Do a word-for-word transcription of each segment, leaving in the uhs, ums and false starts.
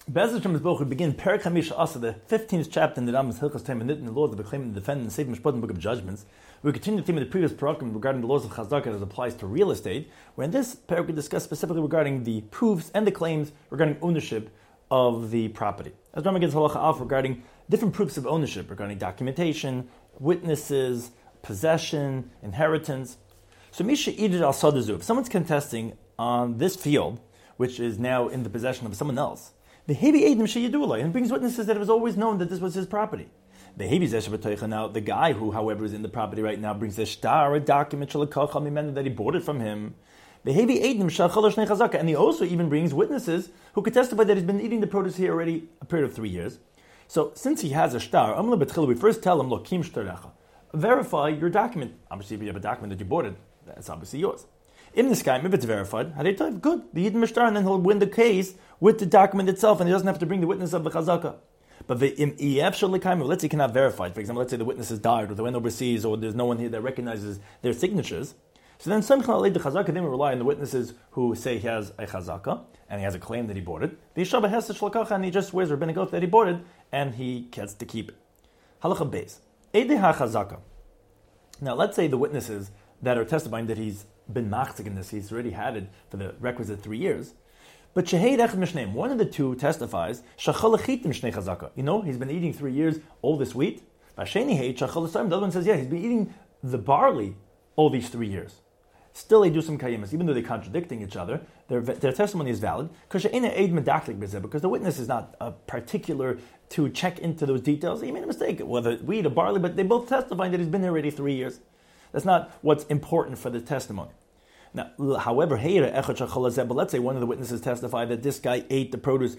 Be'ez Hashem Boch, we begin Perek Hamish Asa, the fifteenth chapter in the Rambam's Hilchos Taim and the laws of the claim and defend and save Mishpat and Book of Judgments. We continue the theme of the previous parakim regarding the laws of Chazaka as it applies to real estate, where in this Perek we discuss specifically regarding the proofs and the claims regarding ownership of the property. As Rambam gives halacha alf regarding different proofs of ownership, regarding documentation, witnesses, possession, inheritance. So Misha Idid al Sadazu, if someone's contesting on this field, which is now in the possession of someone else, the Hebi Eidim Sheyadullah, and brings witnesses that it was always known that this was his property. The Hebi Zeshabatoicha, now the guy who, however, is in the property right now, brings a shtar, a document that he bought it from him. The Hebi Eidim Shachalosh Nechazaka, and he also even brings witnesses who could testify that he's been eating the produce here already a period of three years. So since he has a shtar, we first tell him, look, Kim Shtarecha, verify your document. Obviously, if you have a document that you bought it, that's obviously yours. In this guy, if it's verified, good. The Yidin Mishtar, and then he'll win the case with the document itself, and he doesn't have to bring the witness of the Chazaka. But the im let's say he cannot verify it. For example, let's say the witness has died, or they went overseas, or there's no one here that recognizes their signatures. So then some the Chazaka, then we rely on the witnesses who say he has a Chazaka, and he has a claim that he bought it. The Yishabah has the Shlakacha, and he just swears rabbinic oath that he bought it, and he gets to keep it. Halacha Beis. Eidei HaChazaka. Now, let's say the witnesses that are testifying that he's been machzik in this, he's already had it for the requisite three years. But Sheheid Echad Mishneim, one of the two testifies, Shachal Achitim Shnei Chazaka. You know, he's been eating three years all this wheat. Vasheni Heid Shachal Asayim. The other one says, yeah, he's been eating the barley all these three years. Still, they do some kayemas, even though they're contradicting each other. Their, their testimony is valid because the witness is not uh, particular to check into those details. He made a mistake, whether wheat or barley, but they both testifying that he's been here already three years. That's not what's important for the testimony. Now, however, but let's say one of the witnesses testified that this guy ate the produce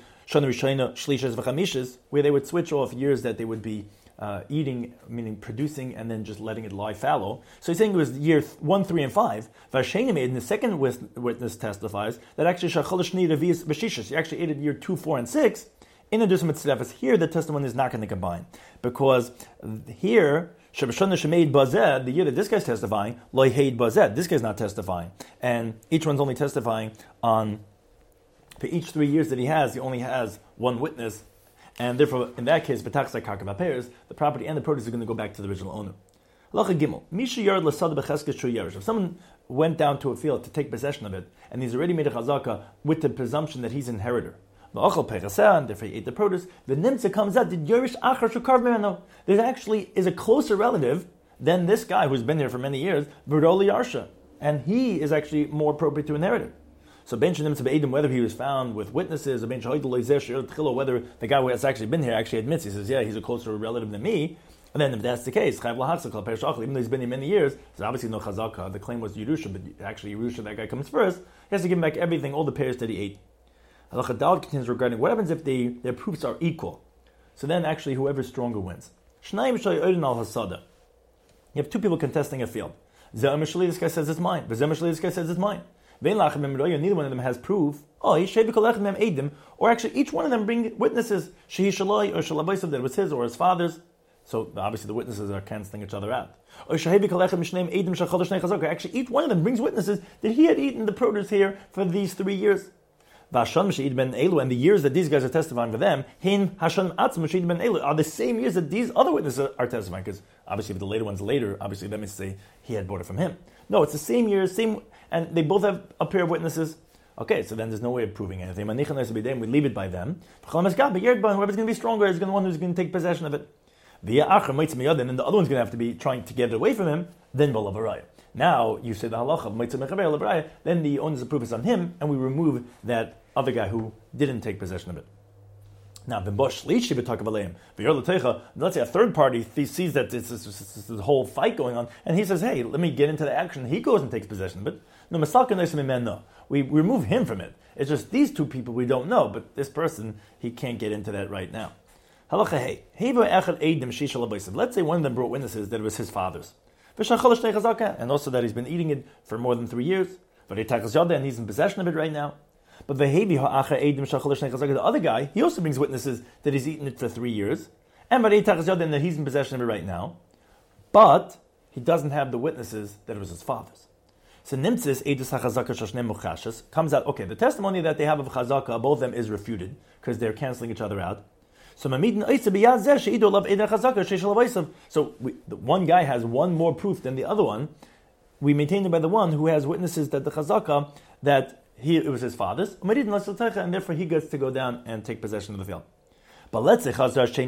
where they would switch off years that they would be uh, eating, meaning producing, and then just letting it lie fallow. So he's saying it was year one, three, and five. Vasheni made, and the second witness testifies that actually he actually ate it year two, four, and six. In addition to here, the testimony is not going to combine because here. The year that this guy's testifying, this guy's not testifying. And each one's only testifying on, for each three years that he has, he only has one witness. And therefore, in that case, the property and the produce are going to go back to the original owner. If someone went down to a field to take possession of it, and he's already made a chazaka with the presumption that he's an inheritor, and therefore he ate the produce, the nimtza comes out, there actually is a closer relative than this guy who's been here for many years, and he is actually more appropriate to inherit it. So whether he was found with witnesses, or whether the guy who has actually been here actually admits, he says, yeah, he's a closer relative than me, and then if that's the case, even though he's been here many years, there's obviously no chazaka, the claim was Yerusha, but actually Yerusha, that guy comes first, he has to give him back everything, all the pairs that he ate. Halacha Dal continues regarding what happens if they, their proofs are equal. So then actually whoever's stronger wins. You have two people contesting a field. This guy says it's mine. This guy says it's mine. Neither one of them has proof. Or actually each one of them bring witnesses. That it was his or his father's. So obviously the witnesses are cancelling each other out. Actually each one of them brings witnesses that he had eaten the produce here for these three years. And the years that these guys are testifying for them, are the same years that these other witnesses are testifying. Because obviously, if the later one's later, obviously that means say he had bought it from him. No, it's the same years, same, and they both have a pair of witnesses. Okay, so then there's no way of proving anything. We leave it by them. Whoever's going to be stronger is going to be the one who's going to take possession of it. And then the other one's going to have to be trying to get it away from him. Then Balavaraya. Now you say the halacha of then the onus of proof is on him, and we remove that other guy who didn't take possession of it. Now, let's say a third party sees that this is this whole fight going on, and he says, "Hey, let me get into the action." He goes and takes possession of it. No, we remove him from it. It's just these two people we don't know, but this person he can't get into that right now. Let's say one of them brought witnesses that it was his father's. And also that he's been eating it for more than three years. And he's in possession of it right now. But the other guy, he also brings witnesses that he's eaten it for three years. And that he's in possession of it right now. But he doesn't have the witnesses that it was his father's. So Nimtzis Eidus HaChazaka Shashnem Muchashas comes out, okay, the testimony that they have of Chazaka, both of them is refuted, because they're canceling each other out. So Mamidin Oitze B'Yad Zeh She'idu Lav Eideh Chazaka Sheishal Avaisav. So we, the one guy has one more proof than the other one. We maintain it by the one who has witnesses that the Chazaka, that he it was his father's, and therefore he gets to go down and take possession of the field. But let's say let's say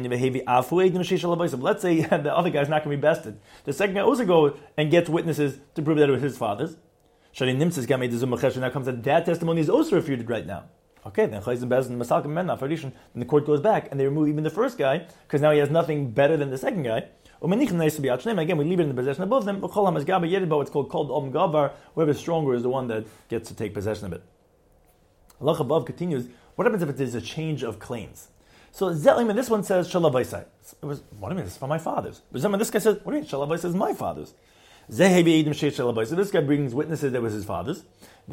the other guy's not going to be bested. The second guy also goes and gets witnesses to prove that it was his father's. Now comes that that testimony is also refuted right now. Okay, then then the court goes back and they remove even the first guy because now he has nothing better than the second guy. Again, we leave it in the possession of both of them. What's called called Om Gavar. Whoever's stronger is the one that gets to take possession of it. Allah above continues. What happens if it is a change of claims? So Zelim, this one says Shalavaisai. It was what do you mean? It's for my fathers. But this guy says, what do you mean? Shalavaisai is my fathers. So this guy brings witnesses that was his father's.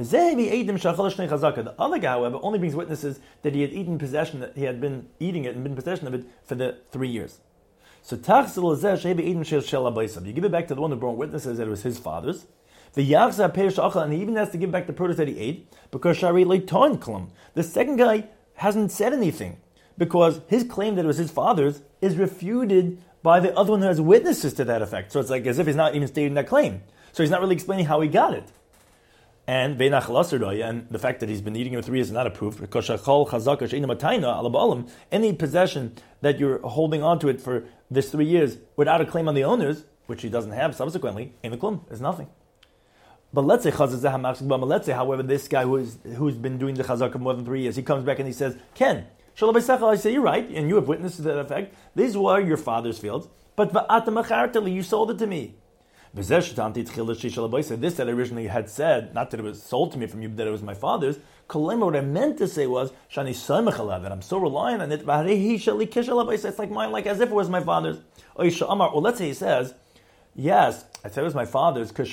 The other guy, however, only brings witnesses that he had eaten possession, that he had been eating it and been in possession of it for the three years. So you give it back to the one who brought witnesses that it was his father's. And he even has to give back the produce that he ate because Shari Leiton Klum. The second guy hasn't said anything because his claim that it was his father's is refuted by the other one who has witnesses to that effect. So it's like as if he's not even stating that claim. So he's not really explaining how he got it. And and the fact that he's been eating it for three years is not a proof. Because any possession that you're holding on to it for this three years without a claim on the owners, which he doesn't have subsequently, in the klum is nothing. But let's say, let's say, however, this guy who's who's been doing the chazaka more than three years, he comes back and he says, Ken, I say you're right, and you have witnessed to that effect. These were your father's fields, but you sold it to me. This that I originally had said, not that it was sold to me from you, but that it was my father's. What I meant to say was that I'm so reliant on it. It's like mine, like as if it was my father's. Or let's say he says, yes, I said it was my father's because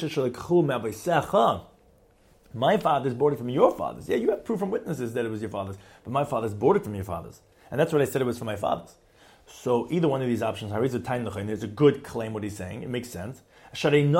my father's bought it from your father's. Yeah, you have proof from witnesses that it was your father's, but my father's bought it from your father's, and that's what I said it was for my father's. So either one of these options, there's a good claim what he's saying. It makes sense. He's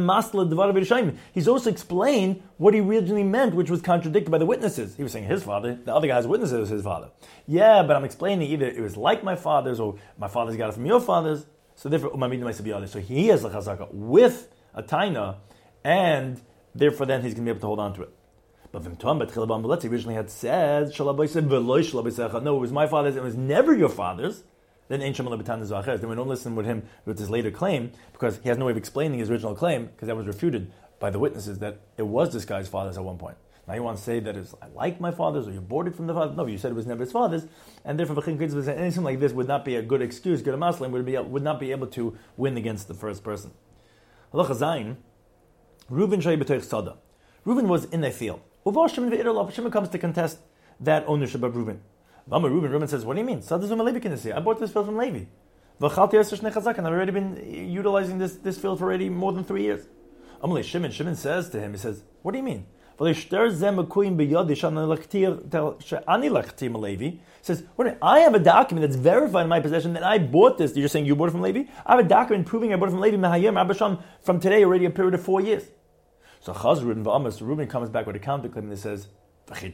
also explained what he originally meant, which was contradicted by the witnesses. He was saying his father, the other guy's witnesses it was his father. Yeah, but I'm explaining either it was like my father's or my father's got it from your father's. So therefore, so he has a chazaka with a taina, and therefore then he's going to be able to hold on to it. But let's say originally had said, no, it was my father's, it was never your father's. Then then we don't listen with him with his later claim because he has no way of explaining his original claim because that was refuted by the witnesses that it was this guy's father's at one point. Now you want to say that it's I like my father's or you bought it from the father. No, you said it was never his father's, and therefore anything like this would not be a good excuse. Good Muslim would be would not be able to win against the first person. Halacha Zayin, Reuben Shay B'Toich Sada. Reuben was in a field. Shimon comes to contest that ownership of Reuben. Reuben, Reuben says, what do you mean? I bought this field from Levi. And I've already been utilizing this, this field for already more than three years. Shimon, Shimon says to him, he says, what do you mean? He says, what, I have a document that's verified in my possession that I bought this. You're saying you bought it from Levi? I have a document proving I bought it from Levi from today already a period of four years. So Reuben comes back with a counterclaim and he says, you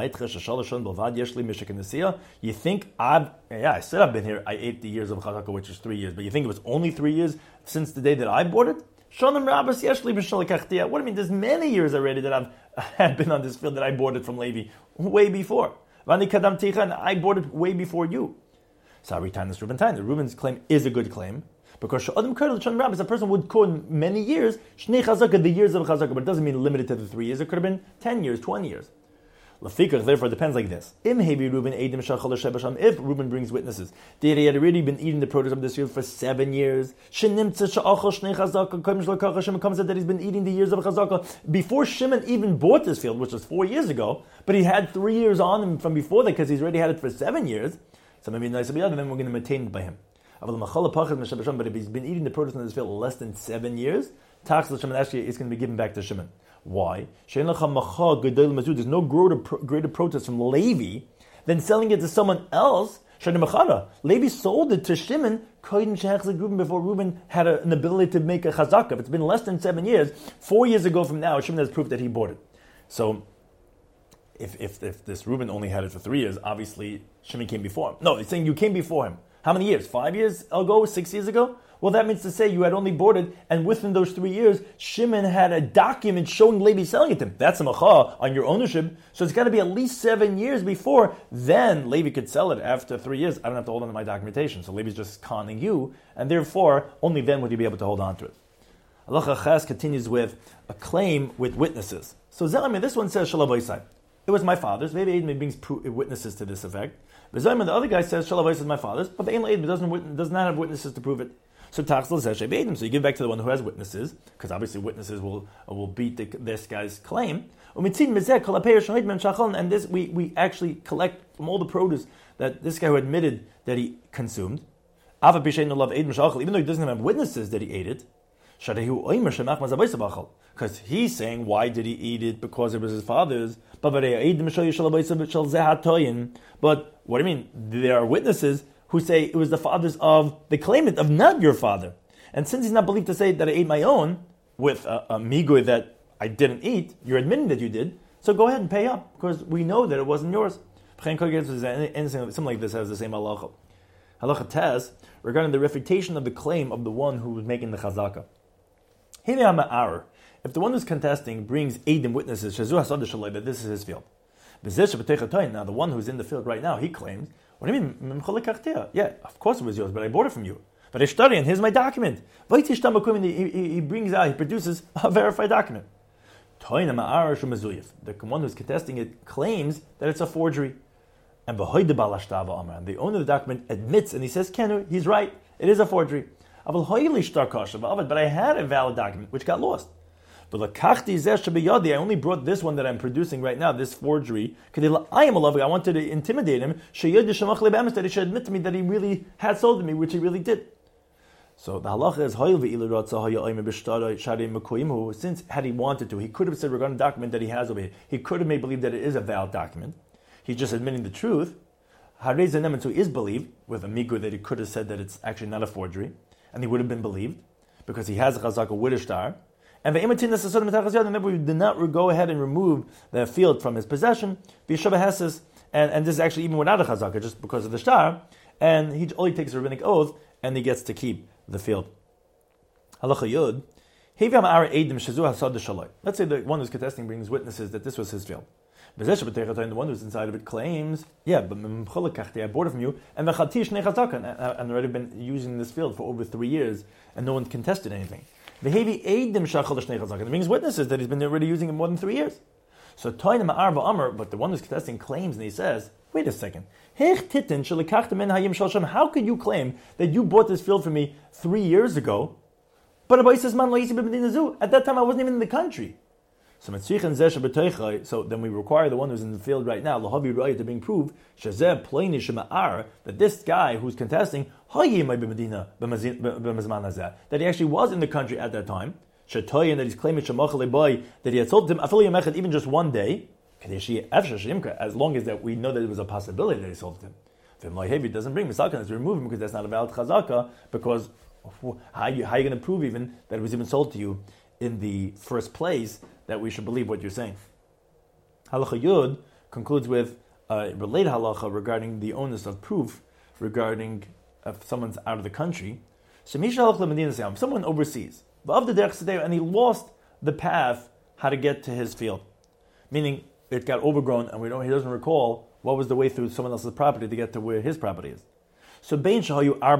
think I've, yeah, I said I've been here, I ate the years of Chazaka, which is three years, but you think it was only three years since the day that I bought it? What do you mean? There's many years already that I've had been on this field that I bought it from Levi, way before. And I bought it way before you. So every time this Reuben time, the Reuben's claim is a good claim, because a person would call many years, the years of Chazaka, but it doesn't mean limited to the three years. It could have been ten years, twenty years. Lafikach, therefore, it depends like this. If Reuben brings witnesses, that he had already been eating the produce of this field for seven years, comes that he's been eating the years of Chazaka before Shimon even bought this field, which was four years ago, but he had three years on him from before that because he's already had it for seven years, so maybe nice to be other, then we're going to maintain it by him. But if he's been eating the produce in this field less than seven years, actually it's going to be given back to Shimon. Why? There's no greater, greater protest from Levi than selling it to someone else Levi sold it to Shimon before Reuben had a, an ability to make a chazaka. If it's been less than seven years, four years ago from now, Shimon has proof that he bought it. So, if if, if this Reuben only had it for three years, obviously Shimon came before him. No, it's saying you came before him. How many years? Five years ago? Six years ago? Well, that means to say you had only bought it, and within those three years, Shimon had a document showing Levi selling it to him. That's a macha on your ownership. So it's got to be at least seven years before. Then Levi could sell it after three years. I don't have to hold on to my documentation. So Levi's just conning you, and therefore, only then would you be able to hold on to it. Halacha Ches continues with a claim with witnesses. So Zelami, this one says Shalavoisai. It was my father's. Maybe Aiden brings witnesses to this effect. But Zelami, the other guy says Shalavoisai is my father's, but the Aiden doesn't does not have witnesses to prove it. So Tachsel says Shebeidim. So you give back to the one who has witnesses, because obviously witnesses will will beat the, this guy's claim. And this we, we actually collect from all the produce that this guy who admitted that he consumed, even though he doesn't have witnesses that he ate it, because he's saying, why did he eat it? Because it was his father's. But what do you mean? There are witnesses who say it was the father's of the claimant, of not your father. And since he's not believed to say that I ate my own with a, a migui that I didn't eat, you're admitting that you did, so go ahead and pay up, because we know that it wasn't yours. Something like this has the same halacha. Halacha Tez, regarding the refutation of the claim of the one who was making the chazaka. If the one who's contesting brings eidim witnesses, that this is his field. Now the one who's in the field right now, he claims, what do you mean? Yeah, of course it was yours, but I bought it from you. But I study, and here's my document. He, he brings out, he produces a verified document. The one who's contesting it claims that it's a forgery. And the owner of the document admits, and he says, Kenu, he's right, it is a forgery. But I had a valid document, which got lost. But I only brought this one that I'm producing right now, this forgery. I am a lover. I wanted to intimidate him. That he should admit to me that he really had sold to me, which he really did. So the halacha is, since had he wanted to, he could have said regarding the document that he has over here, he could have made believe that it is a valid document. He's just admitting the truth. So he is believed with a migur that he could have said that it's actually not a forgery, and he would have been believed because he has a chazaka with a shtar. And the we did not go ahead and remove the field from his possession, and, and this is actually even without a chazaka, just because of the shtar, and he only takes a rabbinic oath, and he gets to keep the field. Halacha Yud. Let's say the one who's contesting brings witnesses that this was his field. The one who's inside of it claims, yeah, but I bought it from you, and I've already been using this field for over three years, and no one contested anything. It brings witnesses that he's been already using it more than three years. So but the one who's contesting claims, and he says, wait a second, how could you claim that you bought this field from me three years ago, but at that time I wasn't even in the country? So so then we require the one who's in the field right now, to bring proof that this guy who's contesting, that he actually was in the country at that time, and that he's claiming that he had sold him even just one day, as long as that we know that it was a possibility that he sold him. If it doesn't bring misaka, to remove him because that's not a valid chazaka, because how are you, how are you going to prove even that it was even sold to you in the first place, that we should believe what you're saying? Halacha Yud concludes with a related halacha regarding the onus of proof regarding if someone's out of the country. Someone overseas, and he lost the path how to get to his field, meaning it got overgrown, and we don't. He doesn't recall what was the way through someone else's property to get to where his property is. So, whether if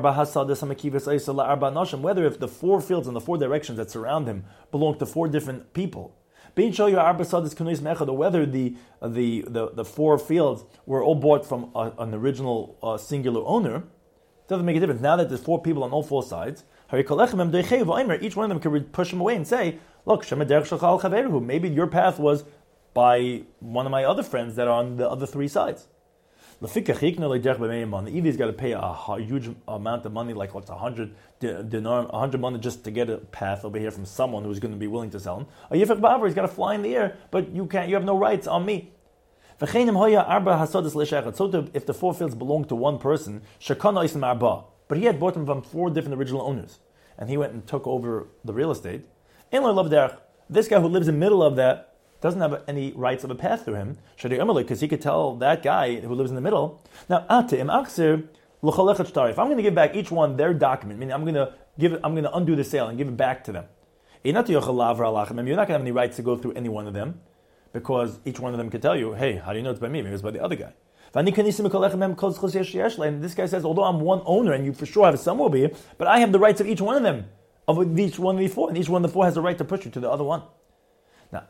the four fields in the four directions that surround him belong to four different people, or whether the the the, the four fields were all bought from a, an original uh, singular owner, doesn't make a difference. Now that there's four people on all four sides, each one of them can push him away and say, "Look, maybe your path was by one of my other friends that are on the other three sides." The Evi's got to pay a huge amount of money, like what's a hundred dinar, a hundred money just to get a path over here from someone who's going to be willing to sell him. A Yifach Ba'avar, he's got to fly in the air, but you can't. You have no rights on me. V'cheinim hoya arba hasodas le'shechet. So to, if the four fields belong to one person, shekana isim arba. But he had bought them from four different original owners. And he went and took over the real estate. In lo love derech. This guy who lives in the middle of that doesn't have any rights of a path through him. Because he could tell that guy who lives in the middle. Now, ate im aksir l'cholechet shtari. If I'm going to give back each one their document, meaning I'm going to give it, I'm going to undo the sale and give it back to them. You're not going to have any rights to go through any one of them, because each one of them could tell you, hey, how do you know it's by me? Maybe it's by the other guy. And this guy says, although I'm one owner and you for sure have some over here, but I have the rights of each one of them, of each one of the four, and each one of the four has the right to push you to the other one. Now,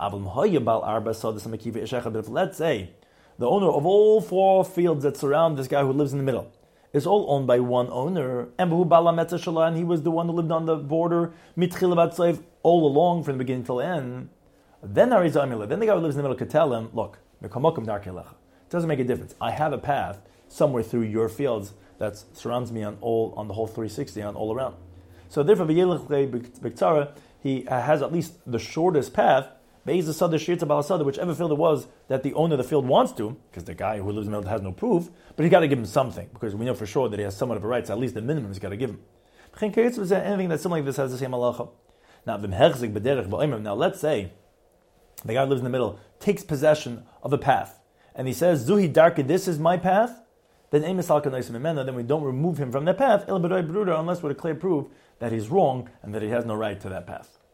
if let's say the owner of all four fields that surround this guy who lives in the middle is all owned by one owner, and he was the one who lived on the border all along from the beginning till the end, then then the guy who lives in the middle could tell him, look, it doesn't make a difference. I have a path somewhere through your fields that surrounds me on all on the whole three sixty, on all around. So therefore, he has at least the shortest path, whichever field it was that the owner of the field wants to, because the guy who lives in the middle has no proof, but he's got to give him something, because we know for sure that he has somewhat of a right, so at least the minimum he's got to give him. Anything that's similar like this has the same halacha. Now, now let's say the guy who lives in the middle takes possession of a path, and he says, Zuhi Darka, this is my path, then then we don't remove him from that path, unless we're to clear proof that he's wrong and that he has no right to that path.